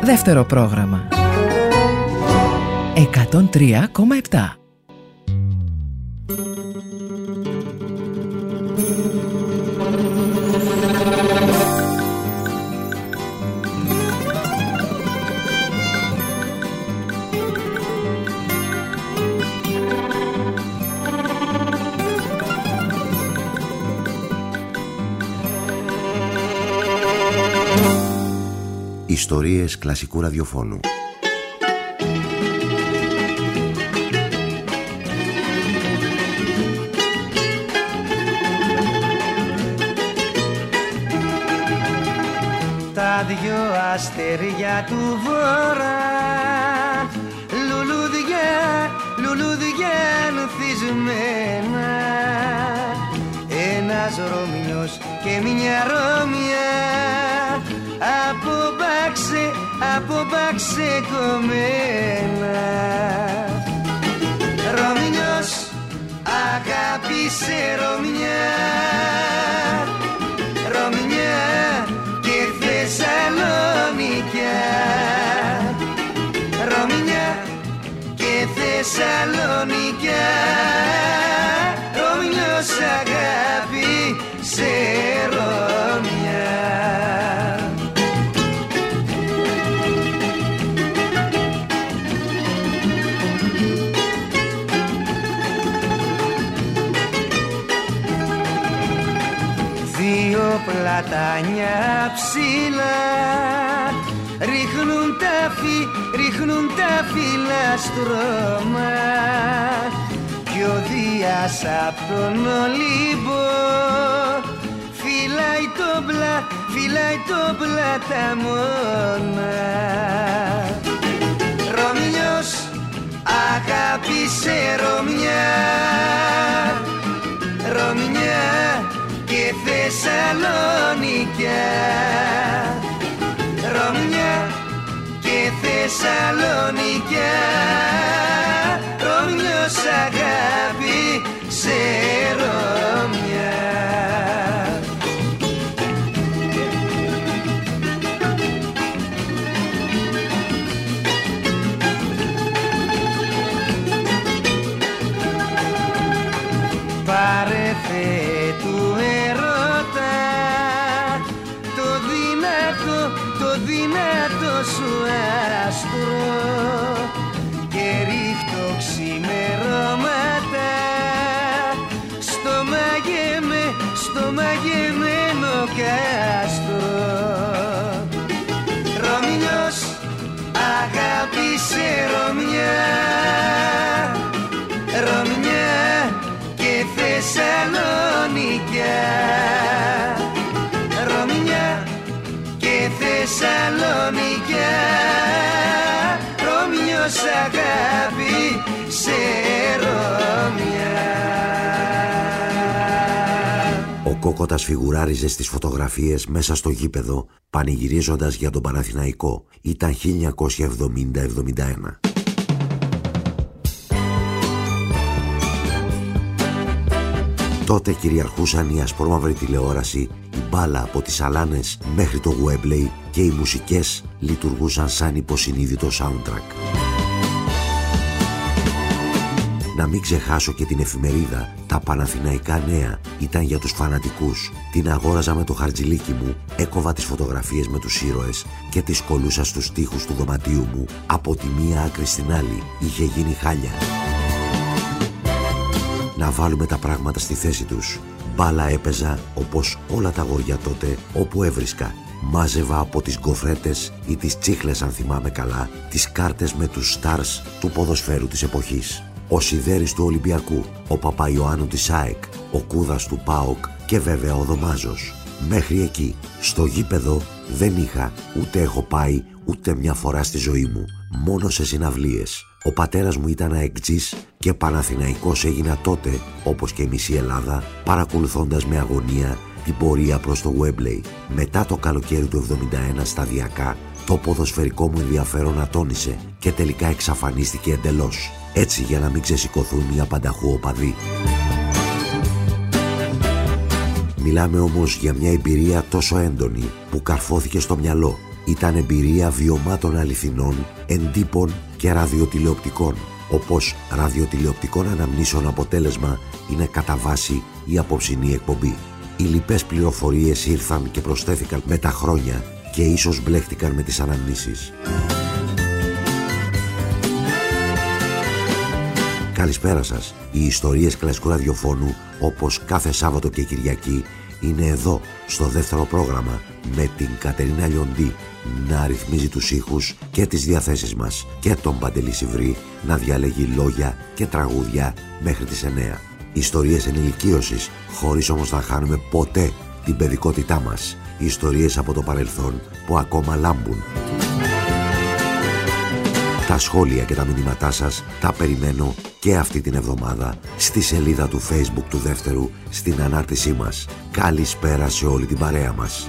Δεύτερο πρόγραμμα 103,7. Ιστορίες κλασικού ραδιοφώνου. Τα δυο αστέρια του βορρά, λουλούδια ανθισμένα, ένας Ρωμιός και μια Ρώμια από μπαξε κομμένα. Ρωμιός αγάπησε Ρωμιά, Ρωμιά και Θεσσαλονικιά, Ρωμιά και Θεσσαλονικιά, Ρωμιός αγάπησε Ρωμιά. Πλατάνια ψηλά ρίχνουν τα φύλλα στρώμα, κι ο Δίας απ' τον Ολύμπο φυλάει το πλαταμόνα. Ρωμιός αγάπησε Ρωμιά, Ρωμιά και Θεσσαλονικιά, Ρωμιά και Θεσσαλονικιά, Ρωμιός αγάπησε Ρωμιά. Πάρε του ερώτα το δυνατό σου άστρο και ρίχτω ξημερώματα στο μαγεμένο κάστρο. Ρωμιός αγάπησε Ρωμιά, Ρωμιά και Θεσσαλονικιά, Ρωμιά και Θεσσαλονικιά, Ρωμιός αγάπησε Ρωμιά. Ο Κόκοτας φιγουράριζε στις φωτογραφίες μέσα στο γήπεδο πανηγυρίζοντας για τον Παναθηναϊκό. Ήταν 1970-71. Τότε κυριαρχούσαν η ασπρόμαυρη τηλεόραση, η μπάλα από τις Αλάνες μέχρι το Γουέμπλεϊ και οι μουσικές λειτουργούσαν σαν υποσυνείδητο soundtrack. Να μην ξεχάσω και την εφημερίδα «Τα Παναθηναϊκά Νέα» ήταν για τους φανατικούς. Την αγόραζα με το χαρτζηλίκι μου, έκοβα τις φωτογραφίες με τους ήρωες και τις κολούσα στους τοίχους του δωματίου μου. Από τη μία άκρη στην άλλη είχε γίνει χάλια. Να βάλουμε τα πράγματα στη θέση τους. Μπάλα έπαιζα όπως όλα τα αγόρια τότε όπου έβρισκα. Μάζευα από τις γκοφρέτες ή τις τσίχλες, αν θυμάμαι καλά, τις κάρτες με τους stars του ποδοσφαίρου της εποχής. Ο Σιδέρης του Ολυμπιακού, ο Παπαϊωάννου της ΑΕΚ, ο Κούδας του ΠΑΟΚ και βέβαια ο Δωμάζος. Μέχρι εκεί, στο γήπεδο δεν είχα, ούτε έχω πάει ούτε μια φορά στη ζωή μου. Μόνο σε συναυλίες. Ο πατέρας μου ήταν αεκτζής και Παναθηναϊκός έγινα τότε, όπως και η μισή Ελλάδα, παρακολουθώντας με αγωνία την πορεία προς το Γουέμπλεϊ. Μετά το καλοκαίρι του 71 σταδιακά, το ποδοσφαιρικό μου ενδιαφέρον ατώνησε και τελικά εξαφανίστηκε εντελώς. Έτσι για να μην ξεσηκωθούν οι απανταχού οπαδοί. Μιλάμε όμως για μια εμπειρία τόσο έντονη που καρφώθηκε στο μυαλό. Ήταν εμπειρία βιωμάτων αληθινών, εντύπων και ραδιοτηλεοπτικών, όπως ραδιοτηλεοπτικών αναμνήσεων αποτέλεσμα είναι κατά βάση η απόψινή εκπομπή. Οι λοιπές πληροφορίες ήρθαν και προσθέθηκαν με τα χρόνια και ίσως μπλέχτηκαν με τις αναμνήσεις. Καλησπέρα σας. Οι ιστορίες κλασικού ραδιοφώνου, όπως κάθε Σάββατο και Κυριακή, είναι εδώ στο δεύτερο πρόγραμμα με την Κατερίνα Λιοντή να ρυθμίζει τους ήχους και τις διαθέσεις μας και τον Παντελή Σιβρή να διαλέγει λόγια και τραγούδια μέχρι τις 9. Ιστορίες ενηλικίωσης, χωρίς όμως να χάνουμε ποτέ την παιδικότητά μας. Ιστορίες από το παρελθόν που ακόμα λάμπουν. Τα σχόλια και τα μηνύματά σας τα περιμένω και αυτή την εβδομάδα στη σελίδα του Facebook του δεύτερου, στην ανάρτησή μας. Καλησπέρα σε όλη την παρέα μας.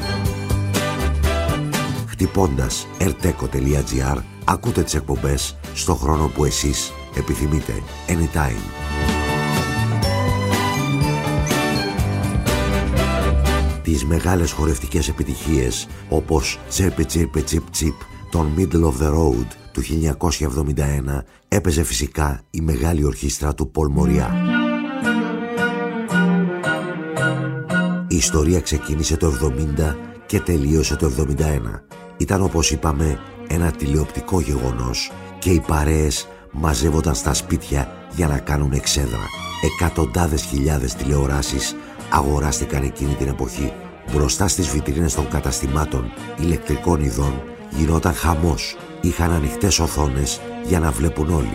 Χτυπώντας erteco.gr ακούτε τις εκπομπές στο χρόνο που εσείς επιθυμείτε. Anytime. Τις μεγάλες χορευτικές επιτυχίες όπως Τσίρπι Τσίρπι Τσιπ Τσιπ, τον Middle of the Road του 1971 έπαιζε φυσικά η μεγάλη ορχήστρα του Πολ Μοριά. Η ιστορία ξεκίνησε το 70 και τελείωσε το 71. Ήταν, όπως είπαμε, ένα τηλεοπτικό γεγονός και οι παρέες μαζεύονταν στα σπίτια για να κάνουν εξέδρα. Εκατοντάδες χιλιάδες τηλεοράσεις αγοράστηκαν εκείνη την εποχή. Μπροστά στις βιτρίνες των καταστημάτων ηλεκτρικών ειδών γινόταν χαμός. Είχαν ανοιχτές οθόνες για να βλέπουν όλοι.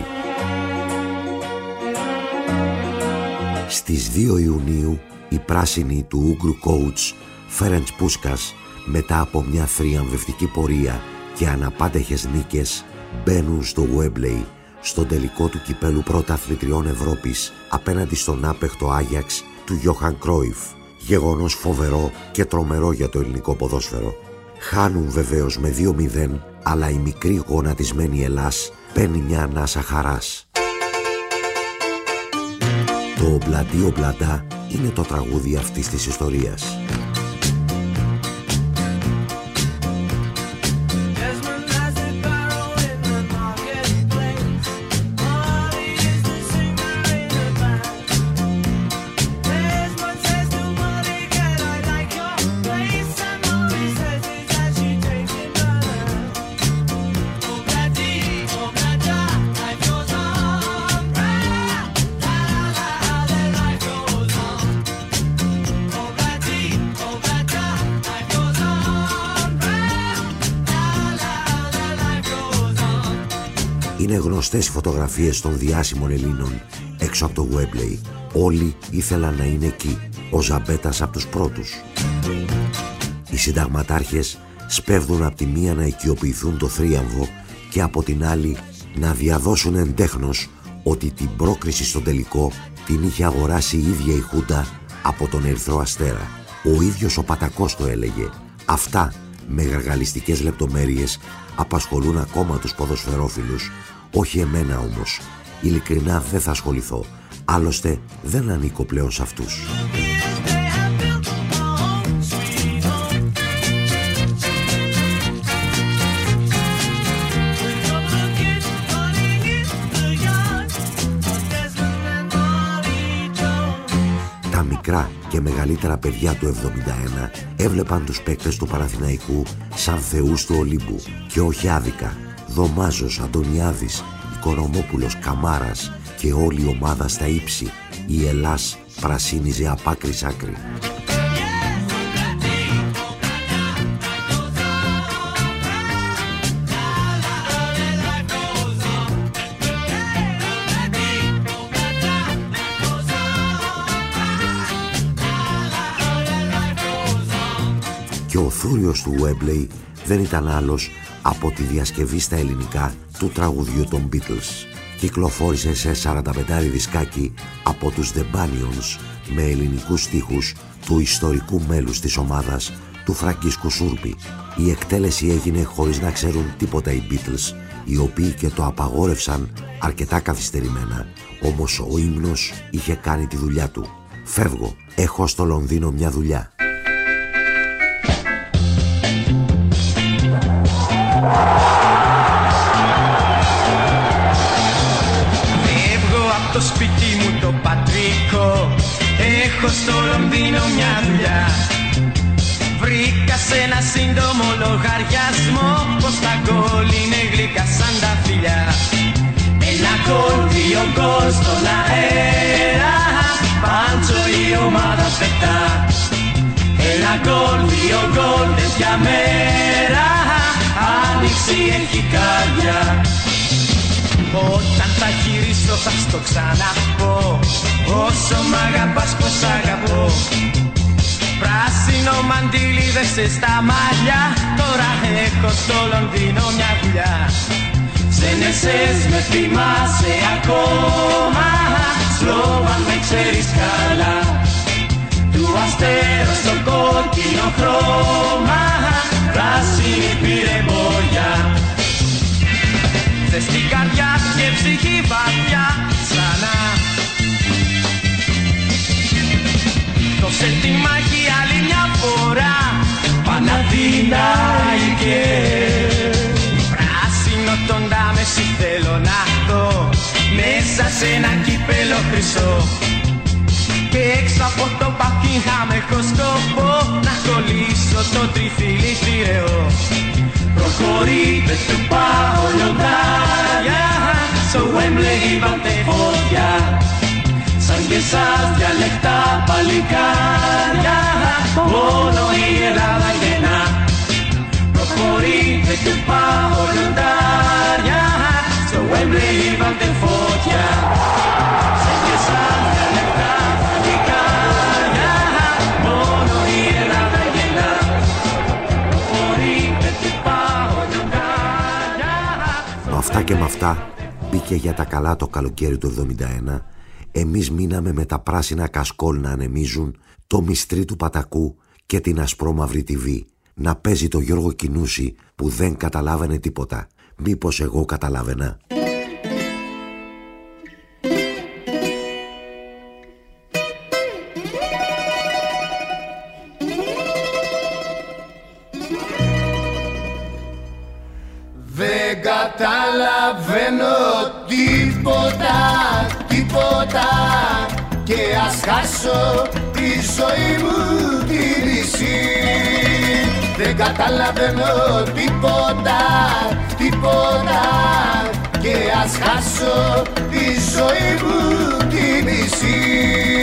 Στις 2 Ιουνίου οι πράσινοι του Ούγκρου coach Φέρεντς Πούσκας, μετά από μια θριαμβευτική πορεία και αναπάντεχες νίκες, μπαίνουν στο Wembley στον τελικό του κυπέλου πρωταθλητριών Ευρώπης απέναντι στον άπαιχτο Άγιαξ του Γιόχαν Κρόιφ. Γεγονός φοβερό και τρομερό για το ελληνικό ποδόσφαιρο. Χάνουν βεβαίως με 2-0, αλλά η μικρή γονατισμένη Ελλάς παίρνει μια ανάσα χαράς. Το «Ομπλαντί Ομπλαντά» είναι το τραγούδι αυτής της ιστορίας. Είναι γνωστές οι φωτογραφίες των διάσημων Ελλήνων έξω από το Wembley. Όλοι ήθελαν να είναι εκεί. Ο Ζαμπέτας από τους πρώτους. Οι συνταγματάρχες σπέβδουν από τη μία να οικειοποιηθούν το θρίαμβο και από την άλλη να διαδώσουν εντέχνος ότι την πρόκριση στον τελικό την είχε αγοράσει η ίδια η Χούντα από τον Ερυθρό Αστέρα. Ο ίδιος ο Πατακός το έλεγε. Αυτά με γαργαλιστικές λεπτομέρειες απασχολούν ακόμα τους ποδοσφαιρόφιλους. Όχι εμένα όμως. Ειλικρινά δεν θα ασχοληθώ. Άλλωστε δεν ανήκω πλέον σε αυτούς. Τα μικρά και μεγαλύτερα παιδιά του 71 έβλεπαν τους παίκτες του Παναθηναϊκού σαν θεούς του Ολύμπου και όχι άδικα. Δωμάζος, Αντωνιάδης, Οικονομόπουλος, Καμάρας και όλη η ομάδα στα ύψη. Η Ελλάς πρασίνιζε απ' άκρη σ' άκρη. Και ο θούριος του Wembley δεν ήταν άλλος από τη διασκευή στα ελληνικά του τραγουδιού των Beatles. Κυκλοφόρησε σε 45 δισκάκι από τους The Banyons με ελληνικούς στίχους του ιστορικού μέλους της ομάδας, του Φραγκίσκου Σούρπη. Η εκτέλεση έγινε χωρίς να ξέρουν τίποτα οι Beatles, οι οποίοι και το απαγόρευσαν αρκετά καθυστερημένα, όμως ο ύμνος είχε κάνει τη δουλειά του. Φεύγω, έχω στο Λονδίνο μια δουλειά. σύντομο λογαριασμό πως τα γκολ είναι γλυκά σαν τα φιλιά. Ένα γκολ, δύο γκολ στον αέρα, πάντσο η ομάδα πετά. Ένα γκολ, δύο γκολ, τέτοια μέρα, άνοιξη έχει καρδιά. Όταν θα γυρίσω θα στο ξαναπώ, όσο μ' αγαπάς πως αγαπώ. Πράσινο μαντίλι δέσε στα μαλλιά, τώρα έχω στο Λονδίνο μια δουλειά. Σενεσές με θυμάσαι ακόμα, Σλόβαν με ξέρεις καλά. Του αστέρου στο κόκκινο χρώμα, πράσινη πήρε μπογιά. Θες την καρδιά και ψυχή βαθιά ξανά. Δώσε τη μάχη άλλη μια φορά, Παναθηναϊκέ. Πράσινο τον τάμεση θέλω να δω, μέσα σε ένα κύπελο χρυσό. Και έξω από το Buckingham έχω σκοπό, να κολλήσω το τριφύλι θηρεό. Προχωρείτε του πάω λιοντάρια, στο Wembley είπατε φωτιά. Σαν και σας διαλεκτά παλικάρια, μόνο η Ελλάδα γεννά. Προχωρείτε του πάω λιοντάρια, στο Wembley είπατε φωτιά. Σαν και σας διαλεκτά παλικάρια, μόνο η Ελλάδα γεννά. Προχωρείτε του πάω λιοντάρια. Με αυτά και με αυτά μπήκε για τα καλά το καλοκαίρι του 71. Εμείς μείναμε με τα πράσινα κασκόλ να ανεμίζουν, το μυστρί του Πατακού και την ασπρόμαυρη TV. Να παίζει το Γιώργο Κινούση που δεν καταλάβαινε τίποτα. Μήπως εγώ καταλάβαινα? Δεν καταλαβαίνω τίποτα, τίποτα, και ας χάσω τη ζωή μου τη μισή. Δεν καταλαβαίνω τίποτα, τίποτα, και ας χάσω τη ζωή μου τη μισή.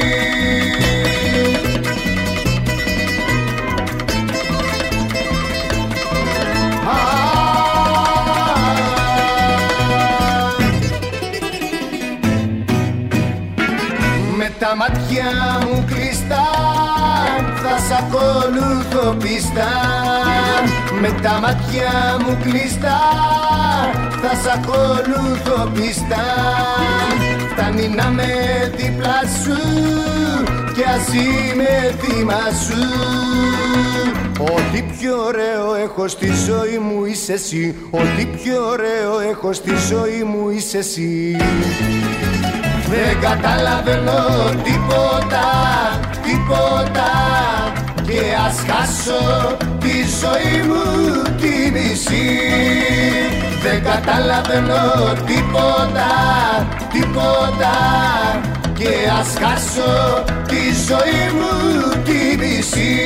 Τα μάτια μου κλειστά θα σ' ακολουθώ πιστά. Με τα μάτια μου κλειστά θα σ' ακολουθώ πιστά. Φτάνει να με δίπλα σου κι ας είμαι θύμα σου. Ό,τι πιο ωραίο έχω στη ζωή μου είσαι εσύ. Ό,τι πιο ωραίο έχω στη ζωή μου είσαι εσύ. Δεν καταλαβαίνω τίποτα, τίποτα, και ας χάσω τη ζωή μου τη μισή. Δεν καταλαβαίνω τίποτα, τίποτα, και ας χάσω τη ζωή μου τη μισή.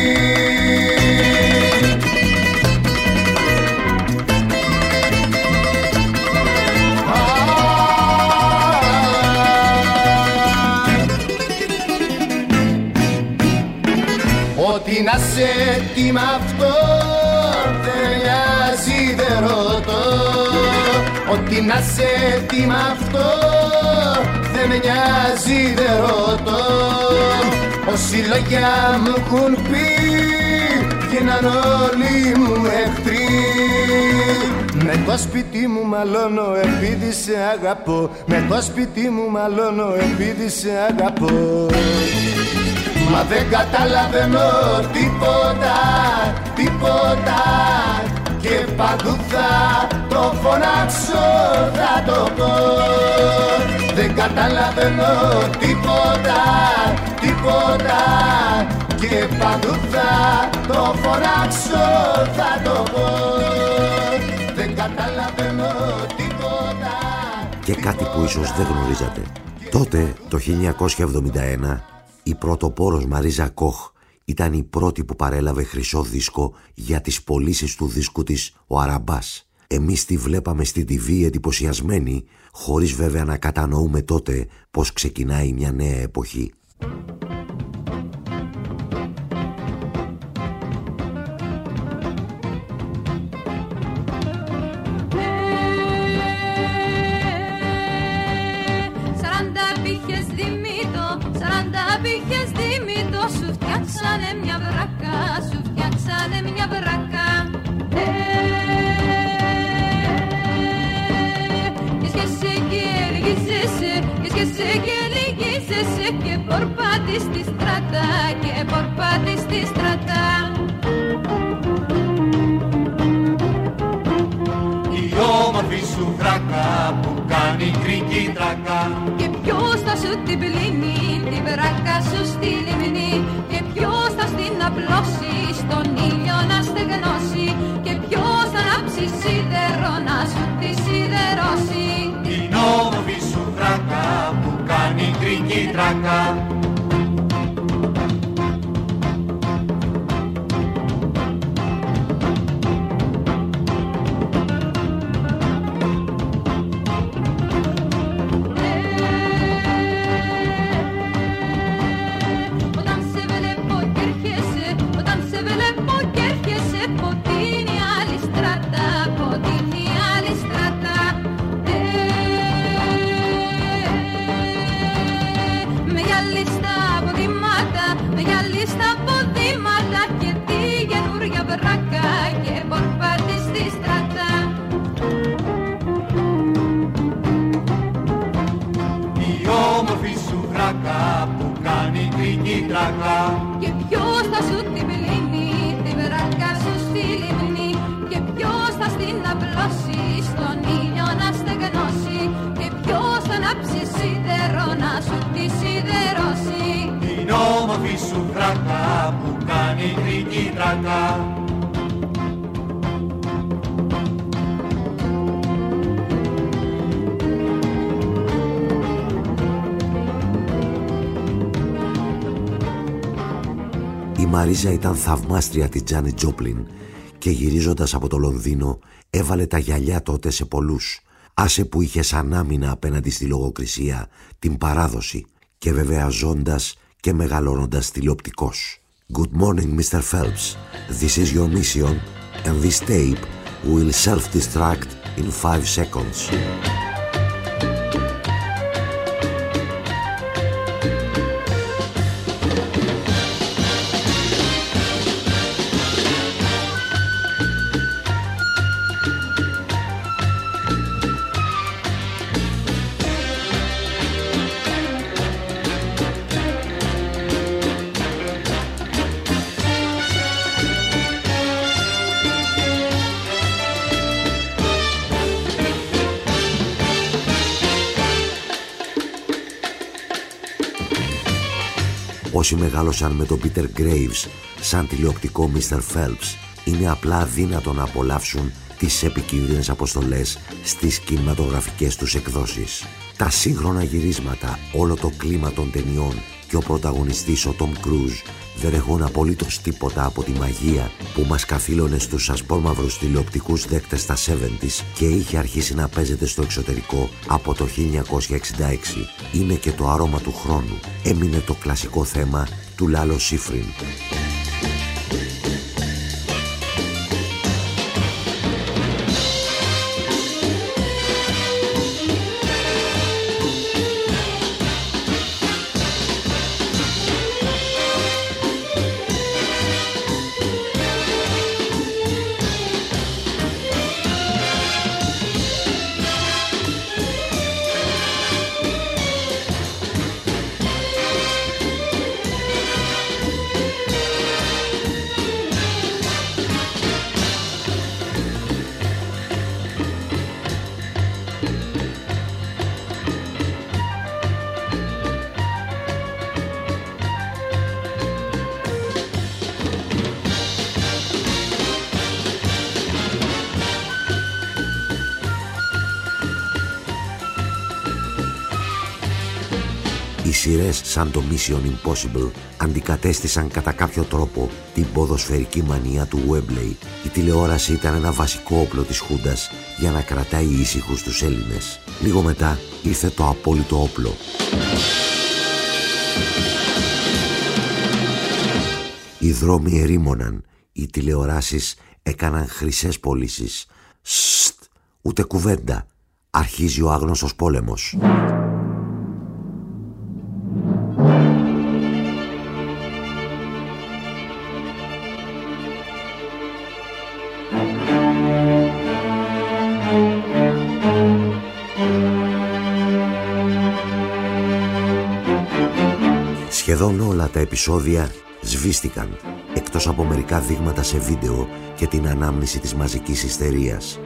Ό,τι να σε τι μ' αυτό δεν μοιάζει δεν ρωτώ. Ό,τι να σε τι μ' αυτό δεν μοιάζει δεν ρωτώ. Όσοι λόγια μου έχουν πει γίναν όλοι μου εχθροί. Με το σπίτι μου μαλώνω επειδή σε αγαπώ. Με το σπίτι μου μαλώνω επειδή σε αγαπώ. Μα δεν καταλαβαίνω τίποτα, τίποτα, και παντού θα το φωνάξω, θα το πω. Δεν καταλαβαίνω τίποτα, τίποτα, και παντού θα το φωνάξω, θα το πω. Δεν καταλαβαίνω τίποτα. Και κάτι που ίσως δεν γνωρίζατε. Τότε, το 1971, η πρωτοπόρος Μαρίζα Κοχ Ήταν η πρώτη που παρέλαβε χρυσό δίσκο για τις πωλήσεις του δίσκου της ο Αραμπάς. Εμείς τη βλέπαμε στην TV εντυπωσιασμένη, χωρίς βέβαια να κατανοούμε τότε πως ξεκινάει μια νέα εποχή. Σου φτιάξανε μια βράκα, σου φτιάξανε μια βράκα. Ίσχεσαι και λυγίζεσαι, ίσχεσαι και λυγίζεσαι και πορπάτης στη στράτα, και πορπάτης στη στράτα. Η όμορφη σου βράκα που κάνει κρίκι τράκα. Και ποιος θα σου την πλύνει, τη βράκα σου στη λιμνή. Και ποιος θα στην απλώσει, στον ήλιο να στεγνώσει. Και ποιος θα ανάψει σίδερο, να σου τη σιδερώσει. Την όμορφη σου βράκα που κάνει κρίκι τράκα. Και ποιος θα σου την πλύνει, τη βράκα σου στη λιμνή. Και ποιος θα στην απλώσει, στον ήλιο να στεγνώσει. Και ποιος θα ανάψει σίδερο, να σου τη σιδερώσει. Την όμορφη σου βράκα που κάνει κρίκι τράκα. Η Μαρίζα ήταν θαυμάστρια της Τζάνι Τζόπλιν και γυρίζοντας από το Λονδίνο έβαλε τα γυαλιά τότε σε πολλούς. Άσε που είχε σαν άμυνα απέναντι στη λογοκρισία, την παράδοση και βέβαια ζώντας και μεγαλώνοντας τηλεοπτικός. Good morning Mr. Phelps, this is your mission and this tape will self-destruct in 5 seconds. Όσοι μεγάλωσαν με τον Peter Graves σαν τηλεοπτικό Mr. Phelps είναι απλά αδύνατο να απολαύσουν τις επικίνδυνες αποστολές στις κινηματογραφικές τους εκδόσεις. Τα σύγχρονα γυρίσματα, όλο το κλίμα των ταινιών και ο πρωταγωνιστής ο Tom Cruise δεν έχουν απολύτως τίποτα από τη μαγεία που μας καθήλωνε στους ασπρόμαυρους τηλεοπτικούς δέκτες στα 70's και είχε αρχίσει να παίζεται στο εξωτερικό από το 1966. Είναι και το άρωμα του χρόνου. Έμεινε το κλασικό θέμα του Λάλο Σίφριν. σειρές σαν το Mission Impossible αντικατέστησαν κατά κάποιο τρόπο την ποδοσφαιρική μανία του Webley. Η τηλεόραση ήταν ένα βασικό όπλο της Χούντας για να κρατάει ήσυχους τους Έλληνες. Λίγο μετά ήρθε το απόλυτο όπλο. Οι δρόμοι ερήμωναν, οι τηλεοράσεις έκαναν χρυσές πωλήσεις. Σστ, ούτε κουβέντα. Αρχίζει ο άγνωστος πόλεμος. Σχεδόν όλα τα επεισόδια σβήστηκαν, εκτός από μερικά δείγματα σε βίντεο και την ανάμνηση της μαζικής ιστερίας.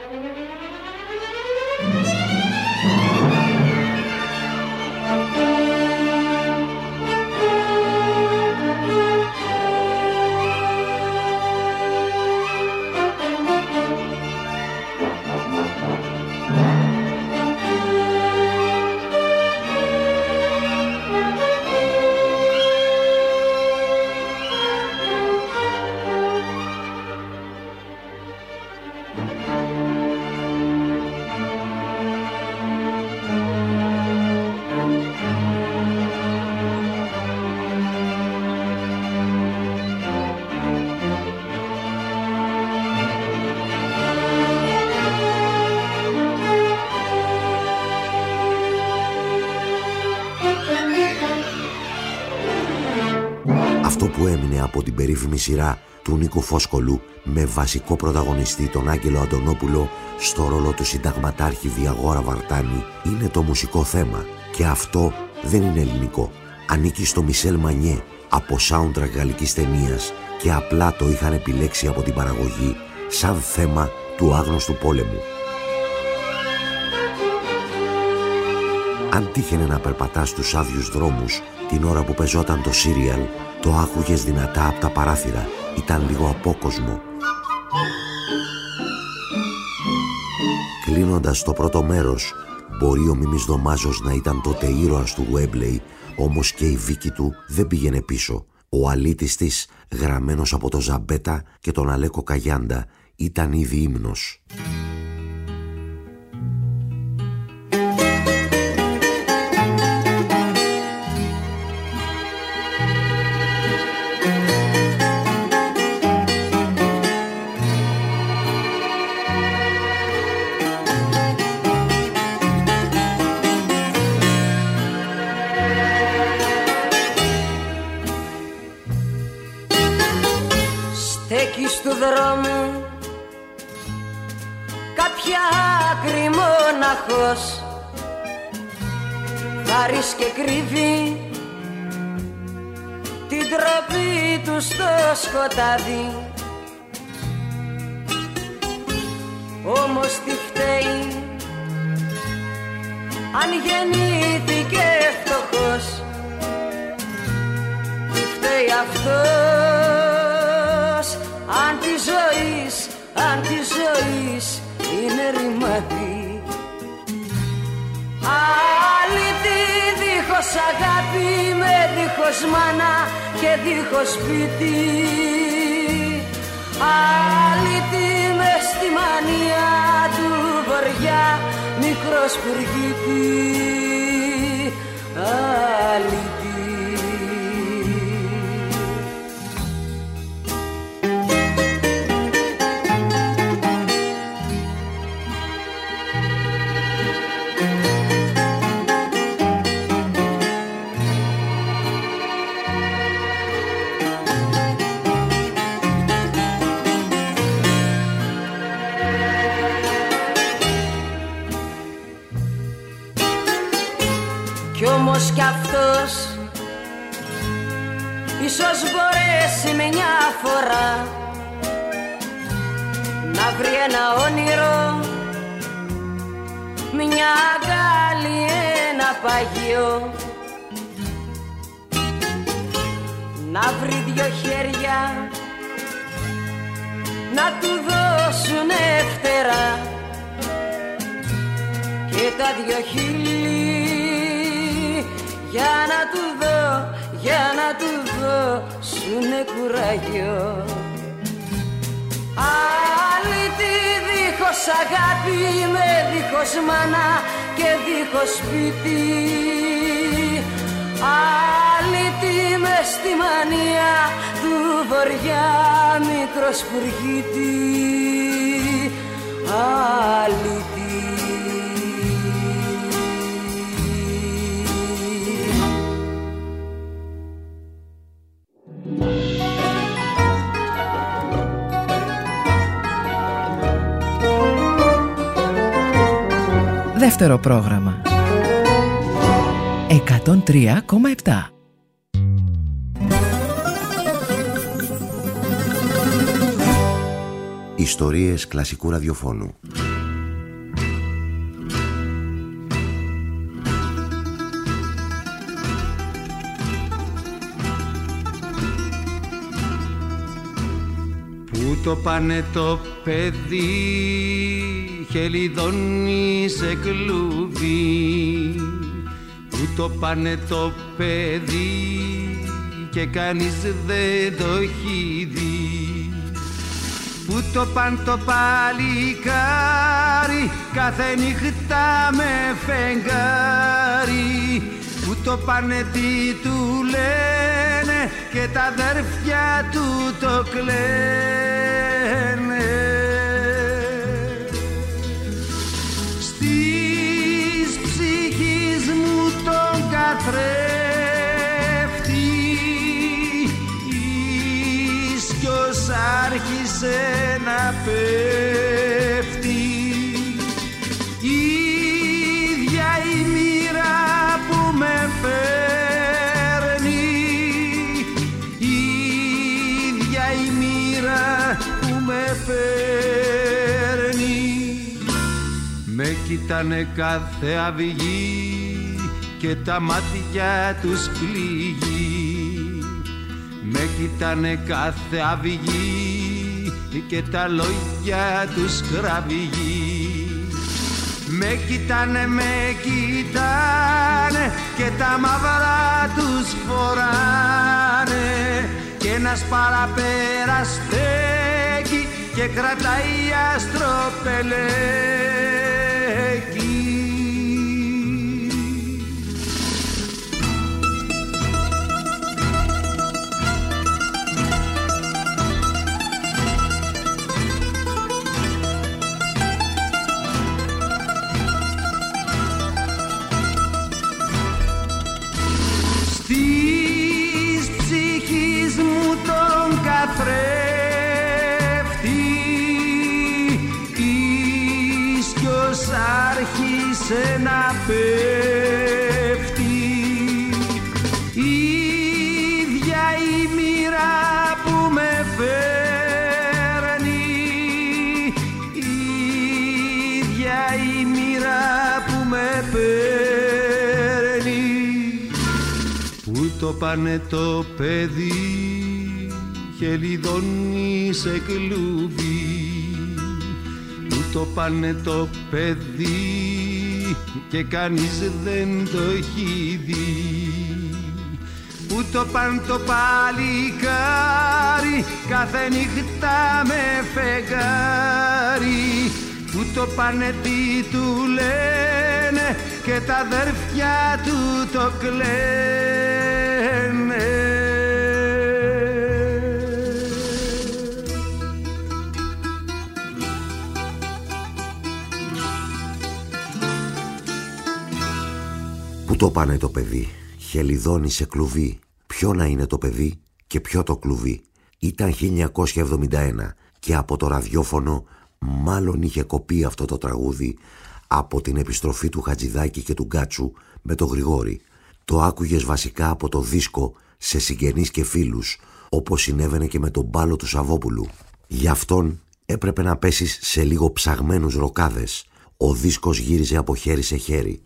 Αυτό που έμεινε από την περίφημη σειρά του Νίκου Φόσκολου με βασικό πρωταγωνιστή τον Άγγελο Αντωνόπουλο στο ρόλο του συνταγματάρχη Διαγόρα Βαρτάνη είναι το μουσικό θέμα, και αυτό δεν είναι ελληνικό. Ανήκει στο Μισελ Μανιέ από soundtrack γαλλικής ταινίας και απλά το είχαν επιλέξει από την παραγωγή σαν θέμα του άγνωστου πόλεμου. Αν τύχαινε να περπατάς στους άδειους δρόμους την ώρα που πεζόταν το σύριαλ, το άκουγες δυνατά από τα παράθυρα. Ήταν λίγο απόκοσμο. Κλείνοντας το πρώτο μέρος, μπορεί ο Μίμης Δωμάζος να ήταν τότε ήρωας του Webley, όμως και η Βίκη του δεν πήγαινε πίσω. Ο αλήτης της, γραμμένος από το Ζαμπέτα και τον Αλέκο Καγιάντα, ήταν ήδη ύμνος. Στέκεις του δρόμου κάποια άκρη μοναχός, βαρύς και κρύβει την τροπή του στο σκοτάδι. Όμως τι φταίει αν γεννήθηκε φτωχός, τι φταίει αυτός αν τη ζωής είναι ρημάδι. Αλήτη δίχως αγάπη, με δίχως μάνα και δίχως σπίτι. Αλήτη μες στη μανία του βοριά, μικρός πυργίτη. Αλήτη. Κι όμως κι αυτός ίσως μπορέσει μια φορά να βρει ένα όνειρο, μια αγκάλη, ένα παγιό, να βρει δυο χέρια να του δώσουνε φτερά και τα δυο χείλη για να του δώσουνε κουράγιο. Αλήτη δίχως αγάπη, με δίχως μάνα και δίχως σπίτι. Αλήτη μες στη μανία του βοριά μικρός σπουργίτη. Αλήτη. Δεύτερο πρόγραμμα 103,7. Ιστορίες κλασικού ραδιοφώνου. Πού το πάνε το παιδί, χελιδόνι σε κλουβί. Πού το πάνε το παιδί και κανείς δεν το έχει δει. Πού το πάνε το παλικάρι κάθε νύχτα με φεγγάρι. Πού το πάνε τι του λένε και τα αδέρφια του το κλαίνε. Στις ψυχής μου τον καθρέφτη ίσκιος άρχισε να πέφτει. Ίδια η μοίρα που με φέρνει, ίδια η μοίρα που με φέρνει. Με κοιτάνε κάθε αυγή και τα μάτια τους πληγή. Με κοιτάνε κάθε αυγή και τα λόγια τους κραυγή. Με κοιτάνε και τα μαύρα τους φοράνε. Και ένας παραπέρα στέκει και κρατάει αστροπελέκι. Της ψυχής μου τον καθρέφτη ίσκιος άρχισε να πέφτει. Ίδια η μοίρα που με φέρνει, ίδια η μοίρα που με παίρνει. Πού το πάνε το παιδί, χελιδόνι σε κλουβί. Πού το πάνε το παιδί και κανείς δεν το έχει δει. Πού το πάνε το παλικάρι κάθε νύχτα με φεγγάρι. Πού το πάνε τι του λένε και τα αδέρφια του το κλαίνε. Πού το πάνε το παιδί, χελιδόνι σε κλουβί. Ποιο να είναι το παιδί και ποιο το κλουβί. Ήταν 1971 και από το ραδιόφωνο μάλλον είχε κοπεί αυτό το τραγούδι από την επιστροφή του Χατζηδάκη και του Γκάτσου με το Γρηγόρη. Το άκουγες βασικά από το δίσκο σε συγγενείς και φίλους, όπως συνέβαινε και με τον Μπάλο του Σαββόπουλου. Γι' αυτόν έπρεπε να πέσεις σε λίγο ψαγμένους ροκάδες. Ο δίσκος γύριζε από χέρι σε χέρι.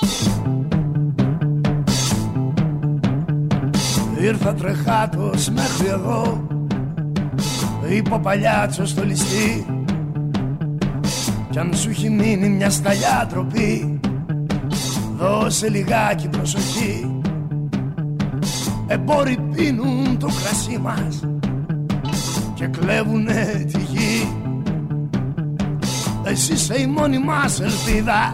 Ήρθα τρεχάτος μέχρι εδώ, είπε ο παλιάτσος στο ληστή. Κι αν σου έχει μείνει μια σταλιά ντροπή, δώσε λιγάκι προσοχή. Εμπόροι πίνουν το κρασί μας και κλέβουνε τη γη. Εσύ είσαι η μόνη μας ελπίδα,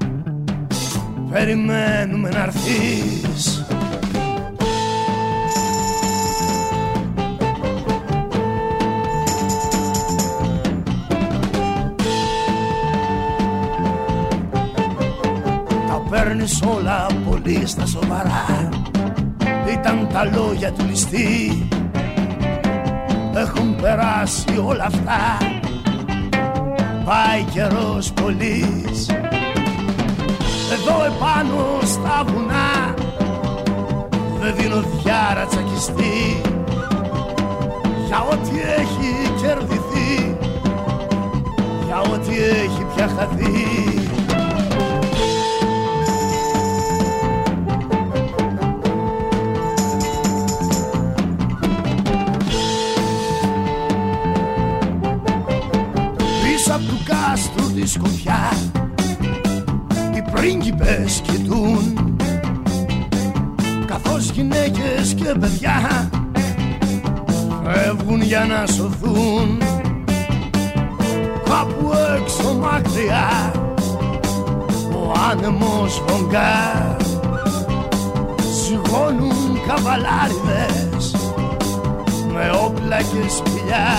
περιμένουμε να έρθεις. Τα παίρνεις όλα πολύ στα σοβαρά, ήταν τα λόγια του ληστή. Έχουν περάσει όλα αυτά, πάει καιρός πολύς. Εδώ επάνω στα βουνά δεν δίνω διάρα τσακιστή για ό,τι έχει κερδιθεί, για ό,τι έχει πια χαθεί. Κάστρου τη σκοπιά οι πρίγκιπες κοιτούν, καθώς γυναίκες και παιδιά φεύγουν για να σωθούν. Κάπου έξω μακριά ο άνεμος βογγά, σιγώνουν καβαλάριδες με όπλα και σπηλιά.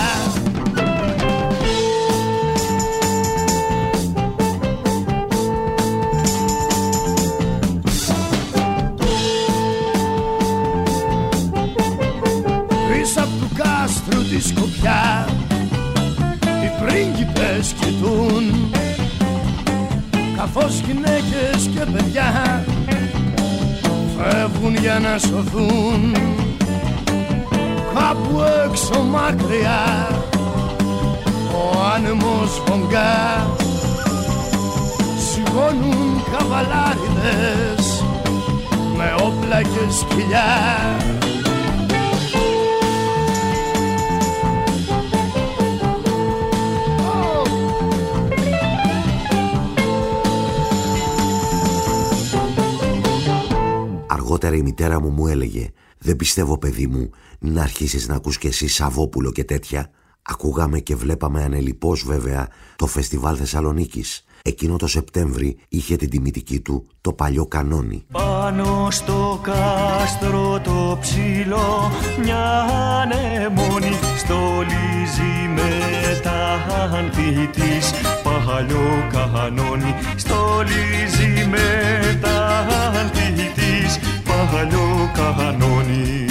Τη σκοπιά οι πρίγκιπες κοιτούν, καθώς γυναίκες και παιδιά φεύγουν για να σωθούν. Κάπου έξω μακριά ο άνεμος βογγά, σιγώνουν καβαλάριδες με όπλα και σκυλιά. Αργότερα η μητέρα μου έλεγε «Δεν πιστεύω, παιδί μου, να αρχίσεις να ακούς κι εσύ Σαββόπουλο και τέτοια». Ακούγαμε και βλέπαμε ανελιπώς βέβαια το Φεστιβάλ Θεσσαλονίκης. Εκείνο το Σεπτέμβρη είχε την τιμητική του το παλιό κανόνι. Πάνω στο κάστρο το ψηλό μια ανεμόνη στολίζει με τα άνθη της. Παλιό κανόνι στολίζει με τα άνθη της. Παλιό κανόνι.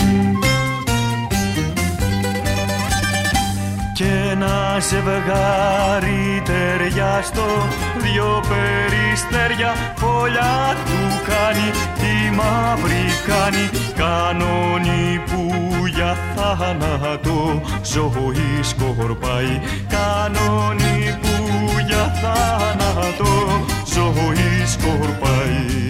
Και ένα ζευγάρι ταιριάστο, δυο περιστέρια φωλιά του κάνει. Τη μαύρη κάνει κανόνι που για θάνατο ζωή σκορπάει. Κανόνι που για θάνατο ζωή σκορπάει.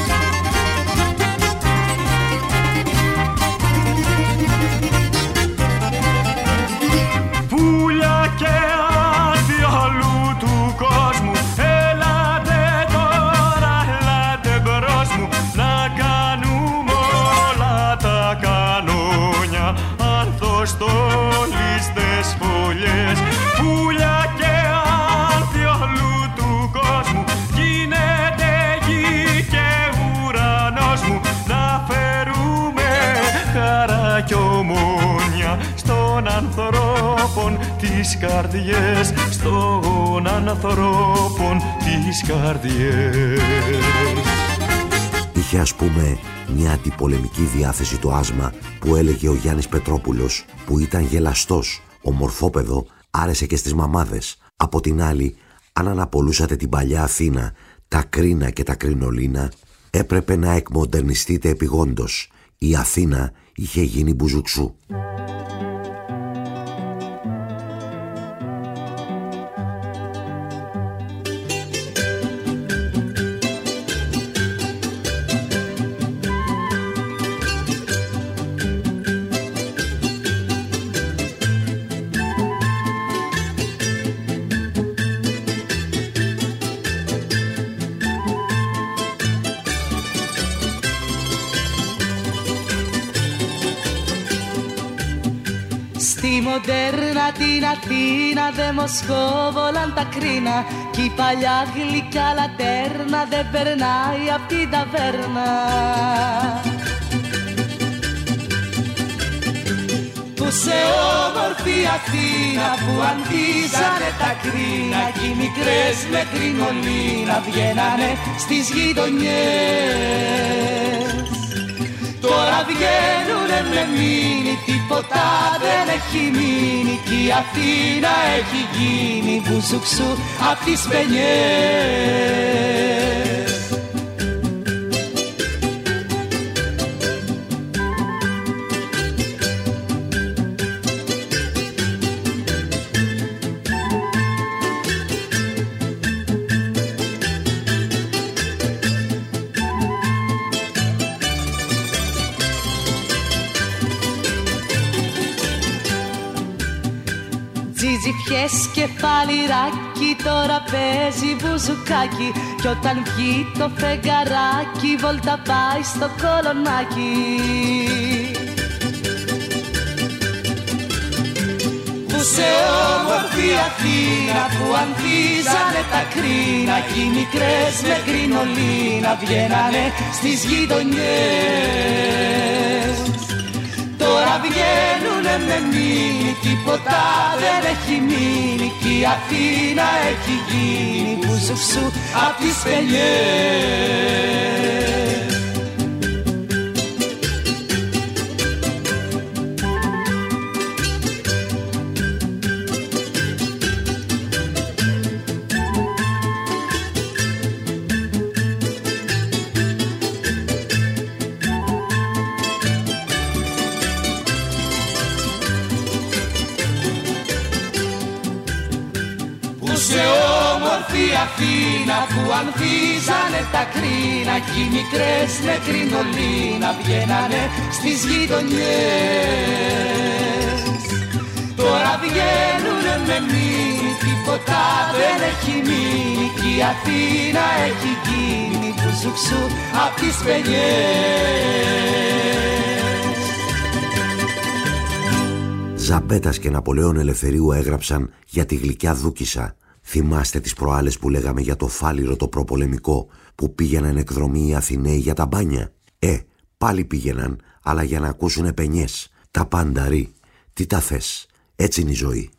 Στολίστες φωλιές, πουλιά και άνθη όλου του κόσμου. Γίνεται γη και ουρανός μου, να φέρουμε χαρά κι ομόνια στον ανθρώπων τις καρδιές, στον ανθρώπων τις καρδιές. Είχε ας πούμε μια αντιπολεμική διάθεση το άσμα που έλεγε ο Γιάννης Πετρόπουλος, που ήταν γελαστός, ομορφόπεδο, άρεσε και στις μαμάδες. Από την άλλη, αν αναπολούσατε την παλιά Αθήνα, τα κρίνα και τα κρινολίνα, έπρεπε να εκμοντερνιστείτε επιγόντως. Η Αθήνα είχε γίνει μπουζουξού. μοντέρνα την Αθήνα, δε Μοσκόβολαν τα κρίνα. Κι η παλιά γλυκιά λατέρνα δεν περνάει απ' την ταβέρνα. Που σε όμορφη Αθήνα που ανθίζανε τα κρίνα, κι οι μικρές με κρινολίνα βγαίνανε στις γειτονιές. Τώρα βγαίνουνε με μήνυ, τίποτα δεν έχει μείνει, κι η Αθήνα έχει γίνει μπουζουξού απ' τις πενιές. Τζιτζιφιές και φαλιράκι, τώρα παίζει μπουζουκάκι. Κι όταν βγει το φεγγαράκι, βόλτα πάει στο κολονάκι. Που σε όμορφη Αθήνα που ανθίζανε τα κρίνα, κι οι μικρές με κρινολίνα βγαίνανε στις γειτονιές. Τώρα βγαίνουνε με μήνυ, τίποτα δεν έχει μείνει, κι η Αθήνα έχει γίνει μπουζουξού απ' τις πενιές. Σε όμορφη Αθήνα που ανθίζανε τα κρίνα, κι οι μικρές με κρινολίνα βγαίνανε στις γειτονιές. Τώρα βγαίνουνε με μήνυ, τίποτα δεν έχει μείνει, κι η Αθήνα έχει γίνει μπουζουξού απ' τις πενιές. Ζαμπέτας και Ναπολέων Ελευθερίου έγραψαν για τη γλυκιά Δούκισσα. Θυμάστε τις προάλλες που λέγαμε για το φάληρο το προπολεμικό που πήγαιναν εκδρομή οι Αθηναίοι για τα μπάνια? Πάλι πήγαιναν, αλλά για να ακούσουνε πενιές. Τα πανταρί. Τι τα θες? Έτσι είναι η ζωή.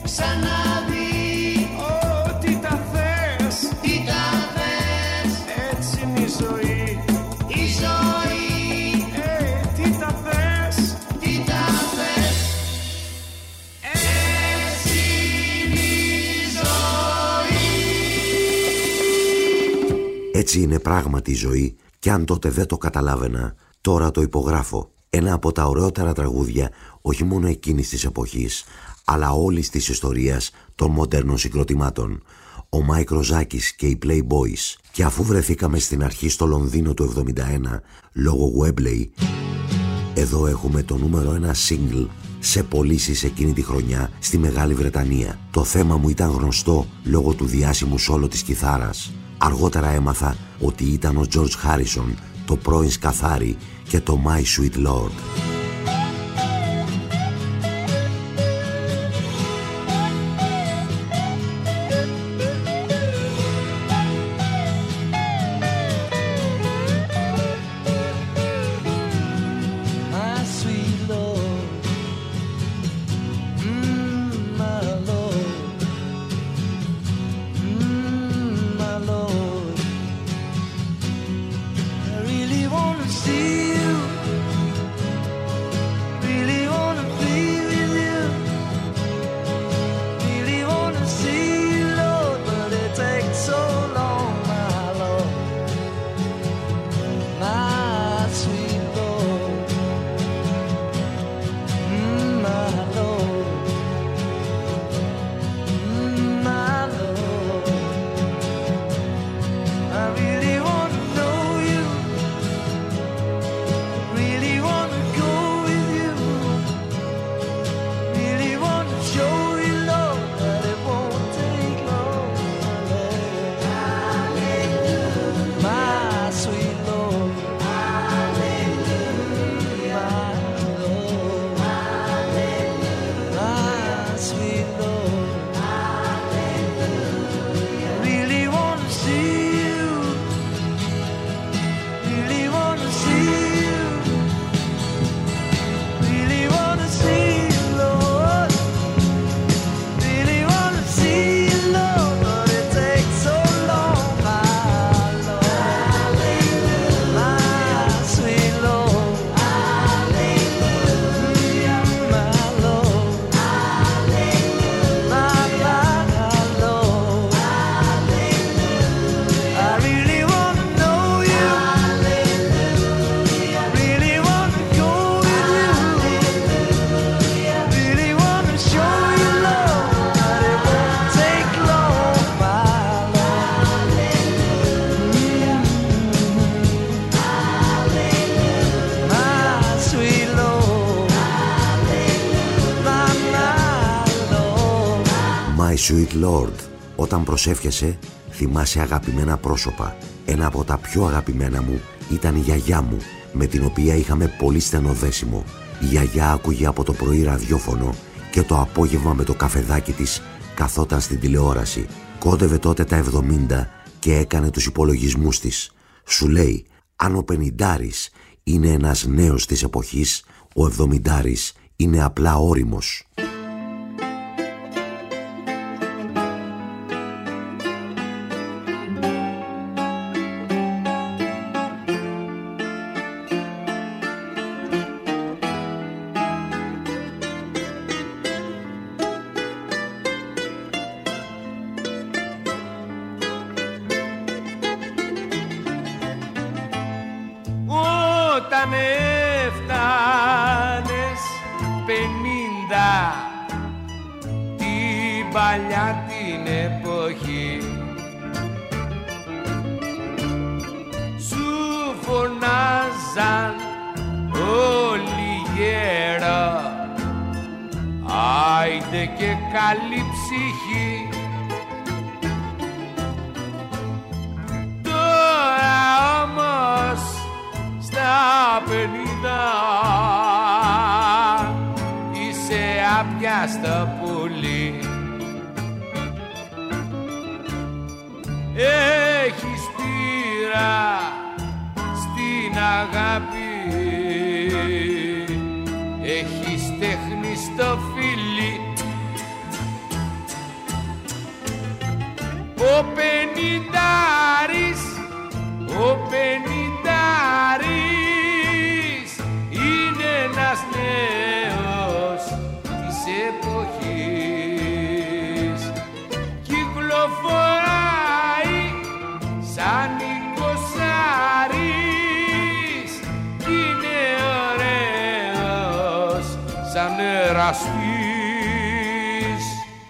ξαναδεί. Ό,τι τα θες, Τι τα θες, έτσι είναι η ζωή. η ζωή. Τι τα θες, Τι τα θες, έτσι είναι η ζωή. Έτσι είναι πράγματι η ζωή, και αν τότε δεν το καταλάβαινα, τώρα το υπογράφω. Ένα από τα ωραιότερα τραγούδια, όχι μόνο εκείνης της εποχής, αλλά όλης της ιστορίας των μοντέρνων συγκροτημάτων. Ο Μάικ Ροζάκης και οι Playboys. Και αφού βρεθήκαμε στην αρχή στο Λονδίνο του 71, λόγω Webley, εδώ έχουμε το νούμερο 1 single σε πωλήσεις εκείνη τη χρονιά στη Μεγάλη Βρετανία. Το θέμα μου ήταν γνωστό λόγω του διάσημου σόλο της κιθάρας. Αργότερα έμαθα ότι ήταν ο George Harrison, το πρώην σκαθάρι και το My Sweet Lord. Sweet Lord. Όταν προσεύχεσαι, θυμάσαι αγαπημένα πρόσωπα. Ένα από τα πιο αγαπημένα μου ήταν η γιαγιά μου, με την οποία είχαμε πολύ στενό δέσιμο. Η γιαγιά άκουγε από το πρωί ραδιόφωνο και το απόγευμα με το καφεδάκι της καθόταν στην τηλεόραση. Κόντευε τότε τα 70 και έκανε τους υπολογισμούς της. Σου λέει, αν ο 50άρης είναι ένας νέος της εποχής, ο 70άρης είναι απλά όριμος. Όταν έφτανες 50, την παλιά την εποχή, σου φωνάζαν όλοι γέρα, άιντε και καλή ψυχή. Τώρα όμως στα 50 είσαι άπιαστο πουλί. Έχεις πείρα στην αγάπη, έχεις τέχνη στο φίλι. εραστείς.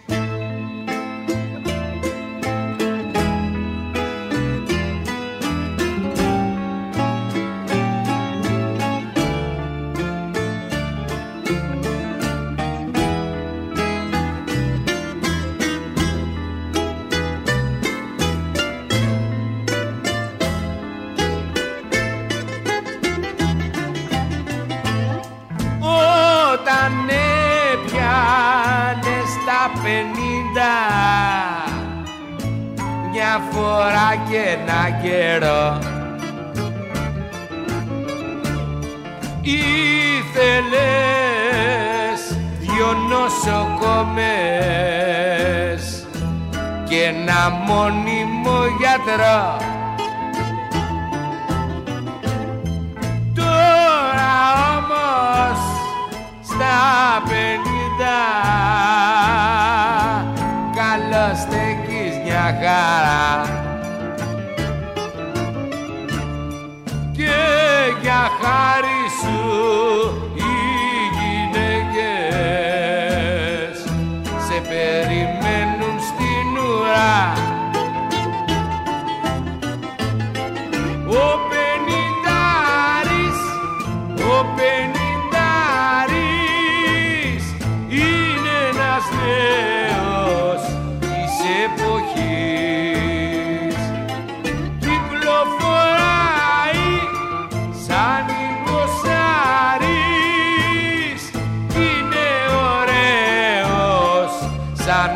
Μια φορά και ένα καιρό ήθελες δυο νοσοκόμες και ένα μόνιμο γιατρό. Τώρα όμως στα 50 καλώς στέκεις μια χαρά και για χάρη σου οι γυναίκες σε περιμένουν στην ουρά. Ο πενηντάρης είναι ένας νέος της εποχής. Κυκλοφοράει σαν εικοσάρης, είναι ωραίος σαν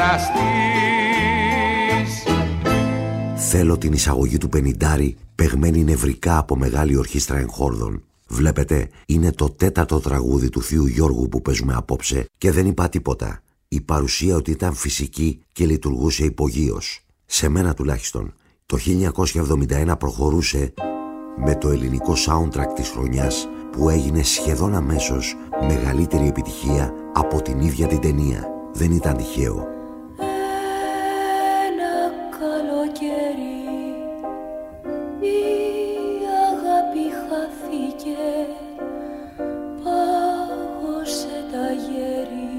εραστής. Θέλω την εισαγωγή του πενηντάρη παιγμένη νευρικά από μεγάλη ορχήστρα εγχόρδων. Βλέπετε, είναι το τέταρτο τραγούδι του Θείου Γιώργου που παίζουμε απόψε και δεν είπα τίποτα. Η παρουσία ότι ήταν φυσική και λειτουργούσε υπογείως. Σε μένα τουλάχιστον. Το 1971 προχωρούσε με το ελληνικό soundtrack της χρονιάς που έγινε σχεδόν αμέσως μεγαλύτερη επιτυχία από την ίδια την ταινία. Δεν ήταν τυχαίο. Ένα καλοκαίρι η αγάπη χάθηκε, πάγωσε τα γέρι,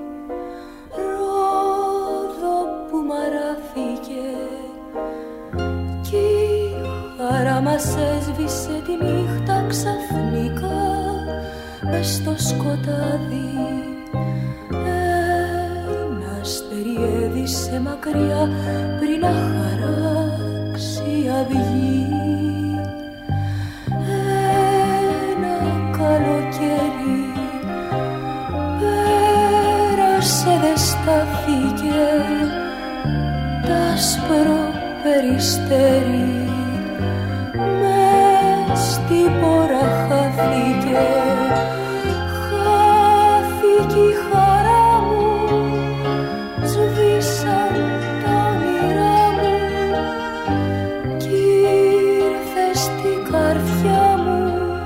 ρόδο που μαράθηκε κι η χαρά μας έσβησε τη νύχτα ξαφνικά μες στο σκοτάδι. Έδισε μακριά πριν να χαράξει η αυγή. Ένα καλοκαίρι πέρασε, δε στάθηκε, τ' άσπρο περιστέρι μες στην πόρα χάθηκε. Χάθηκε η χαρά μου, σβήσαν τα όνειρά μου κι ήρθε στην καρδιά μου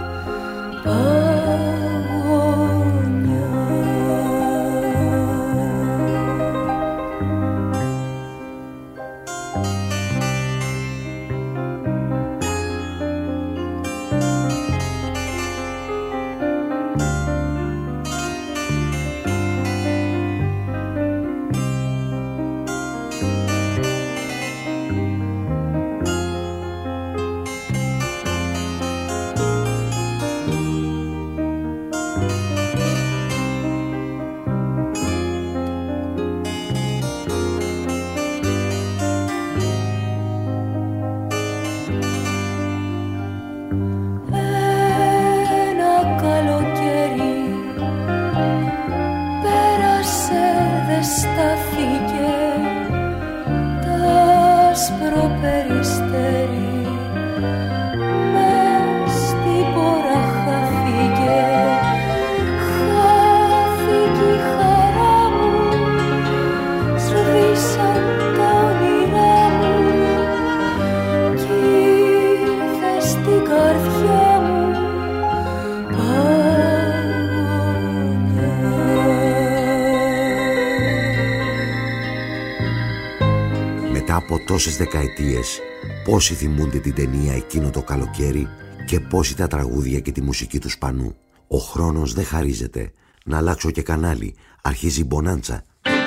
παγωνιά. Τόσες δεκαετίες, πόσοι θυμούνται την ταινία εκείνο το καλοκαίρι και πόσοι τα τραγούδια και τη μουσική του Σπανού. Ο χρόνος δεν χαρίζεται. να αλλάξω και κανάλι. Αρχίζει η Μπονάντσα.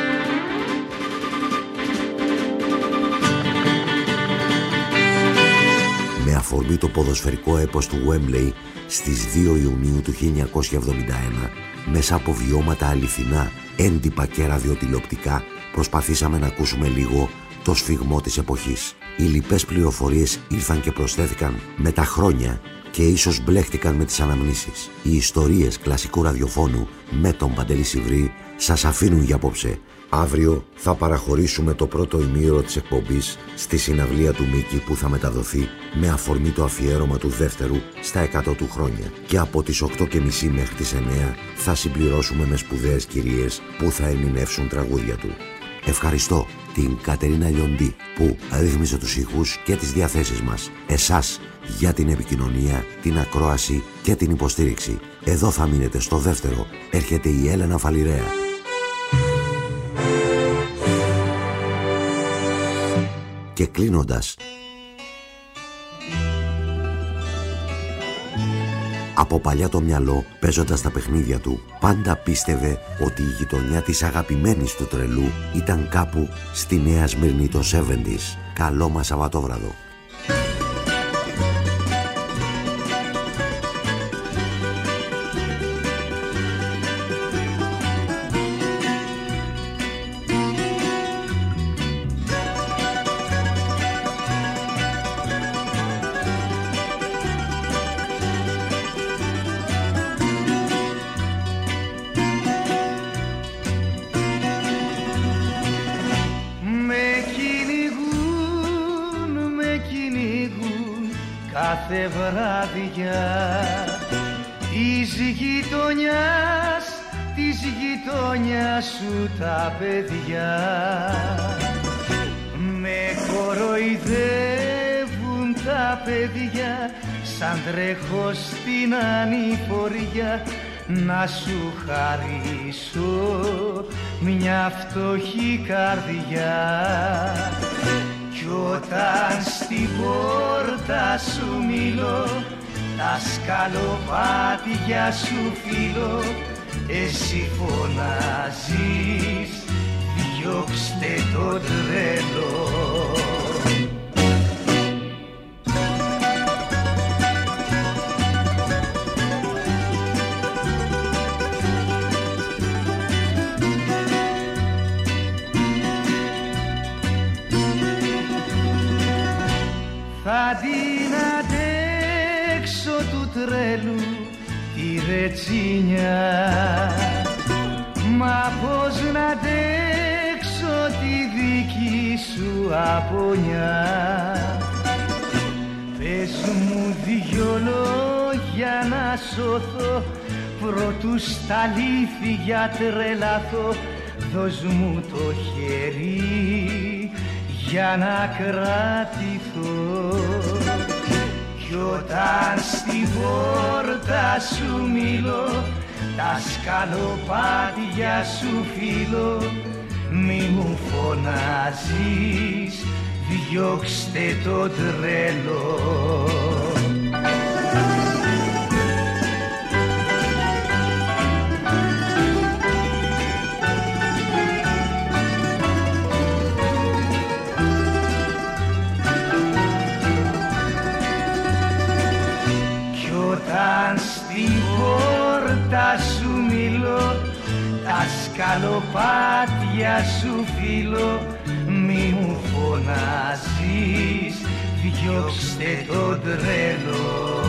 Με αφορμή το ποδοσφαιρικό έπος του Wembley στις 2 Ιουνίου του 1971, μέσα από βιώματα αληθινά, έντυπα και ραδιοτηλεοπτικά, προσπαθήσαμε να ακούσουμε λίγο το σφιγμό της εποχής. Οι λοιπές πληροφορίες ήρθαν και προσθέθηκαν με τα χρόνια και ίσως μπλέχτηκαν με τις αναμνήσεις. Οι ιστορίες κλασικού ραδιοφώνου με τον Παντελή Σιβρή σας αφήνουν για απόψε. Αύριο θα παραχωρήσουμε το πρώτο ημίωρο της εκπομπής στη συναυλία του Μίκη που θα μεταδοθεί με αφορμή το αφιέρωμα του δεύτερου στα 100 του χρόνια. Και από τις 8:30 μέχρι τις 9 θα συμπληρώσουμε με σπουδαίες κυρίες που θα ερμηνεύσουν τραγούδια του. Ευχαριστώ την Κατερίνα Λιοντή που ρύθμισε τους ήχους και τις διαθέσεις μας. Εσάς για την επικοινωνία, την ακρόαση και την υποστήριξη. Εδώ θα μείνετε στο δεύτερο. Έρχεται η Έλενα Φαλιρέα. Και κλείνοντας, από παλιά το μυαλό, παίζοντας τα παιχνίδια του, πάντα πίστευε ότι η γειτονιά της αγαπημένης του τρελού ήταν κάπου στη Νέα Σμύρνη των 70's. Καλό μας Σαββατόβραδο. Κάθε βράδια της γειτονιάς σου τα παιδιά με κοροϊδεύουν τα παιδιά σαν τρέχω στην ανηφορία να σου χαρίσω μια φτωχή καρδιά. Κι όταν στην πόρτα σου μιλώ, τα σκαλοπάτια σου φίλω, εσύ φωνάζεις, διώξτε το τρελό. Θα την αντέξω του τρέλου τη ρετσίνια, μα πώς να αντέξω τη δική σου απονιά. Πες μου δυο λόγια να σωθώ, προτού στα αλήθεια τρελαθώ. Δώσ' μου το χέρι για να κρατηθώ. Κι όταν στην πόρτα σου μιλώ, τα σκαλοπάτια σου φίλω, μη μου φωνάζεις, διώξτε το τρελό. Όταν στην πόρτα σου μιλώ, τα σκαλοπάτια σου φίλω, μη μου φωνάζεις, διώξτε το τρελό.